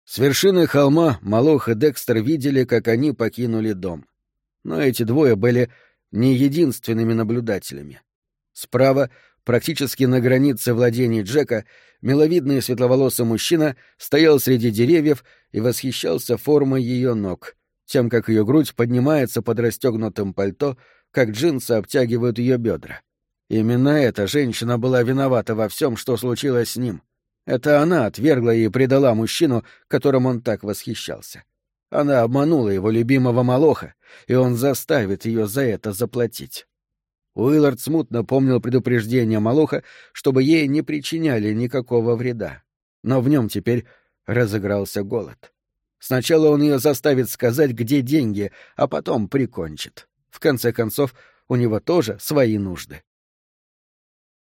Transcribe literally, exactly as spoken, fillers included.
С вершины холма Молох и Декстер видели, как они покинули дом. Но эти двое были не единственными наблюдателями. Справа, практически на границе владений Джека, миловидный светловолосый мужчина стоял среди деревьев и восхищался формой ее ног, тем, как ее грудь поднимается под расстегнутым пальто, как джинсы обтягивают ее бедра. Именно эта женщина была виновата во всем, что случилось с ним. Это она отвергла и предала мужчину, которым он так восхищался. Она обманула его любимого Молоха, и он заставит ее за это заплатить. Уиллард смутно помнил предупреждение Молоха, чтобы ей не причиняли никакого вреда. Но в нем теперь разыгрался голод. Сначала он ее заставит сказать, где деньги, а потом прикончит. В конце концов, у него тоже свои нужды.